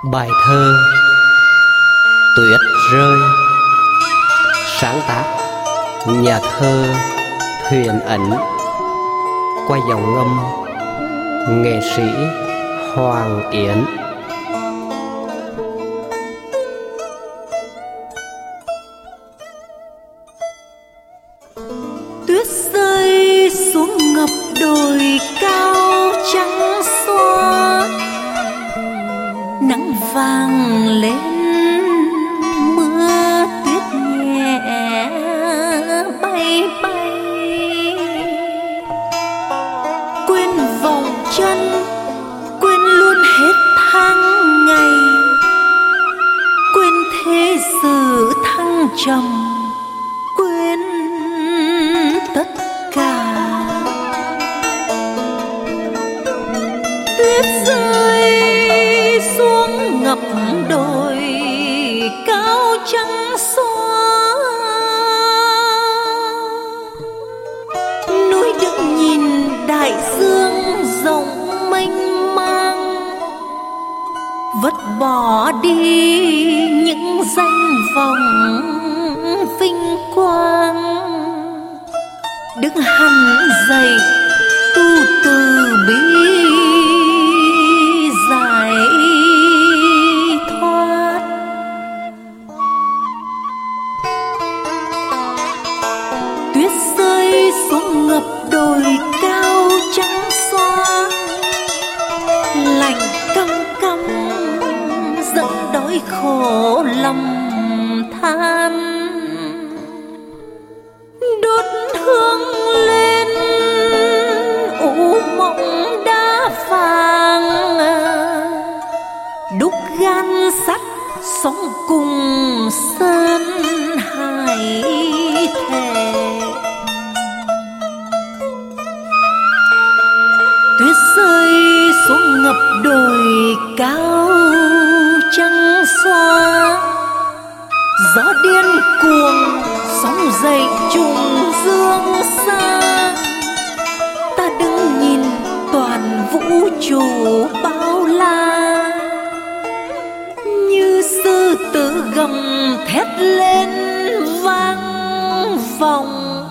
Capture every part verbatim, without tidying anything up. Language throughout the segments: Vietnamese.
Bài thơ Tuyết rơi, sáng tác nhà thơ Thuyền Ẩn, qua dòng ngâm nghệ sĩ Hoàng Yến. Tuyết rơi xuống ngập đồi cao trắng xóa, nắng vàng lên mưa tuyết nhẹ bay bay. Quên vòng chân, quên luôn hết tháng ngày, quên thế sự thăng trầm, quên tất cả. Tuyết rơi xuống ngập đồi cao trắng xóa, núi đứng nhìn đại dương rộng mênh mang, vứt bỏ đi những danh vọng vinh quang, đứng hẳn dậy tu từ bi giải thoát. Tuyết rơi xuống ngập đồi cao trắng xóa, lạnh căm căm giận đói khổ lòng than. Đốt hương lên u mộng đá vàng, đúc gan sắt sống cùng sơn hải thề. Tuyết rơi xuống ngập đồi cao trắng xóa, gió điên cuồng sóng dậy trùng dương xa. Ta đứng nhìn toàn vũ trụ bao la, như sư tử gầm thét lên vang vọng.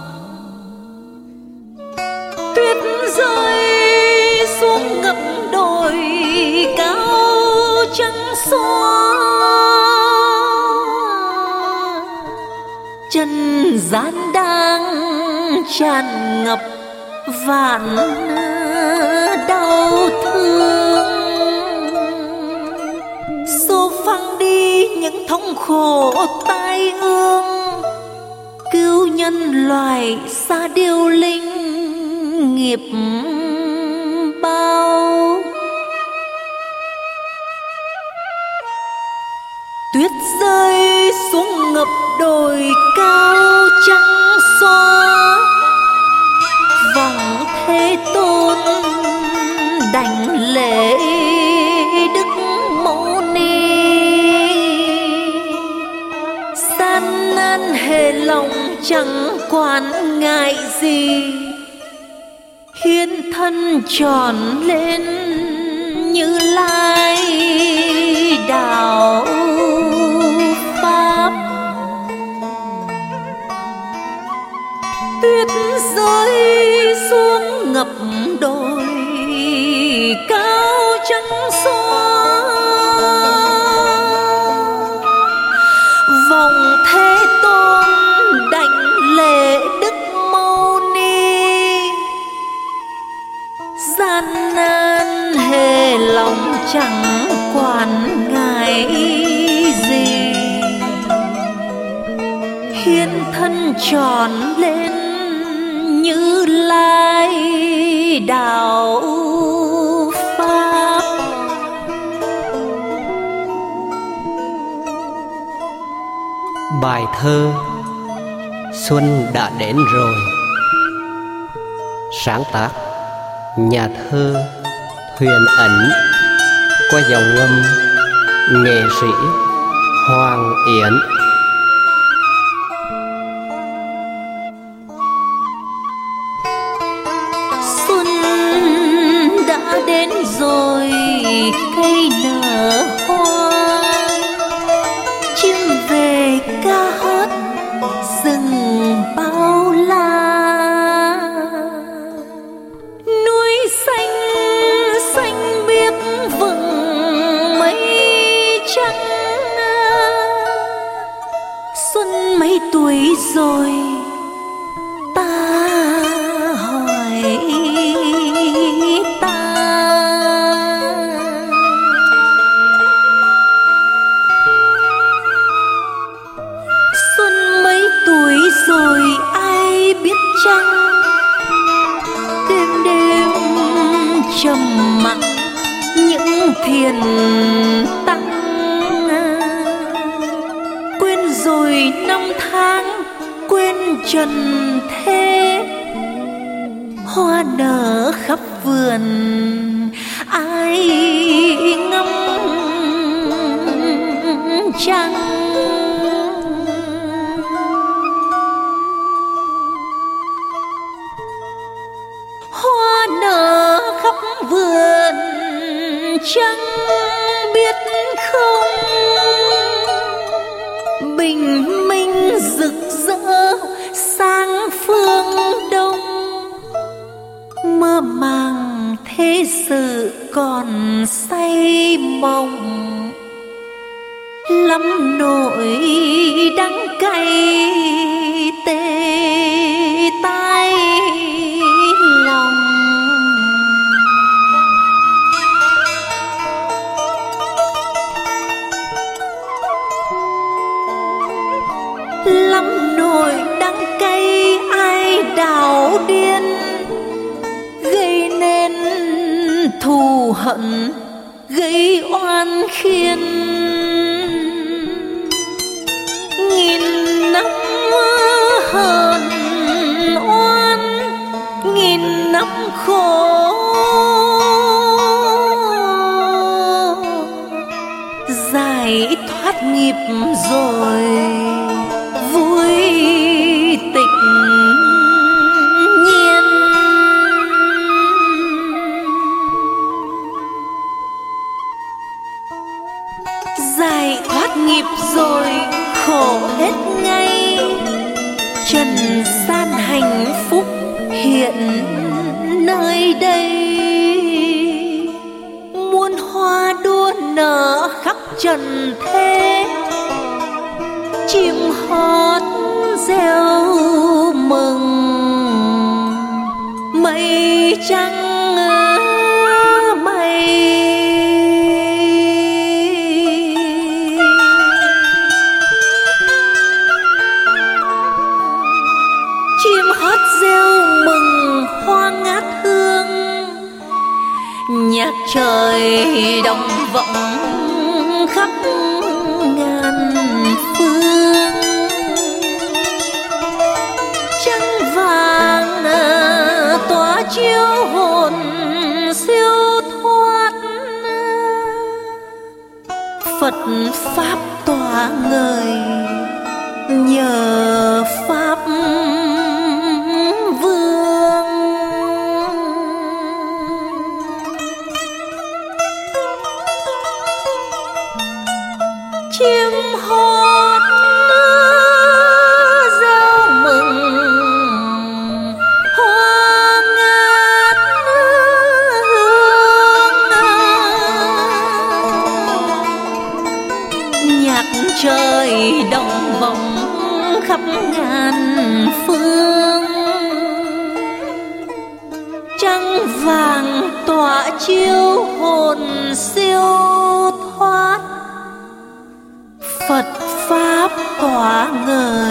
Tuyết rơi xuống ngập đồi cao trắng xóa, chân gian đang tràn ngập vạn đau thương. Xô phăng đi những thống khổ tai ương, cứu nhân loại xa điêu linh nghiệp bao. Tuyết rơi xuống ngập đồi cao trắng xóa, vòng thế tôn đảnh lễ Đức Mâu Ni. Gian nan hề lòng chẳng quản ngại gì, hiến thân tròn lên Như Lai đạo pháp. Tuyết rơi xuống ngập đồi cao trắng xóa, vòng thế tôn đảnh lễ Đức Mâu Ni. Gian nan hề lòng chẳng quản ngại gì, hiến thân tròn lên Như Lai đạo pháp. Bài thơ Xuân đã đến rồi, sáng tác nhà thơ Thuyền Ẩn, qua dòng ngâm nghệ sĩ Hoàng Yến. Xuân đã đến rồi, cây nở hoa, Xuân mấy tuổi rồi ta hỏi ta, xuân mấy tuổi rồi ai biết chăng, đêm đêm trầm mặc những thiền tăng, quên rồi năm tháng quên trần thế, hoa nở khắp vườn ai ngắm trăng. Hoa nở khắp vườn chẳng biết không, bình minh rực rỡ sang phương đông, mơ màng thế sự còn say mộng, lắm nỗi đắng cay tê tai lòng. Lắm nỗi đắng cay ai đào điên, gây nên thù hận gây oan khiên. Nghìn năm hờn oan, nghìn năm khổ, giải thoát nghiệp rồi vui tịch nhiên. Giải thoát nghiệp rồi khổ hết ngay, trần gian hạnh phúc hiện nơi đây. Muôn hoa đua nở khắp trần thế, chim hót reo mừng mây trắng mây. Chim hót reo mừng hoa ngát hương, nhạc trời đồng vọng khắp ngàn phương. Trăng vàng tỏa chiếu hồn siêu thoát, Phật pháp tỏa ngời nhờ pháp vương. Chim hót reo mừng hoa ngát hương, nhạc trời đồng vọng khắp ngàn phương. Trăng vàng tỏa chiếu hồn siêu thoát, Phật pháp tỏa ngời